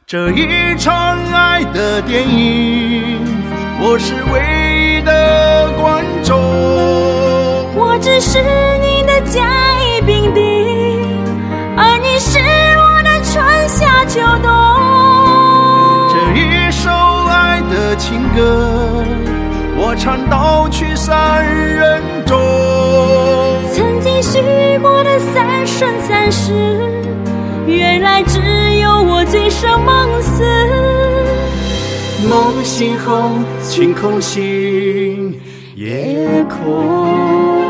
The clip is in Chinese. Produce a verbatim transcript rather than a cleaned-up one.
这一场爱的电影，我是唯一的观众。 我只是你的甲乙丙丁，而你是我的春夏秋冬。 这一首爱的情歌，我唱到去三人中。 曾经许过的三生三世，原来只有我醉生梦死。 梦醒后，晴空醒，夜空。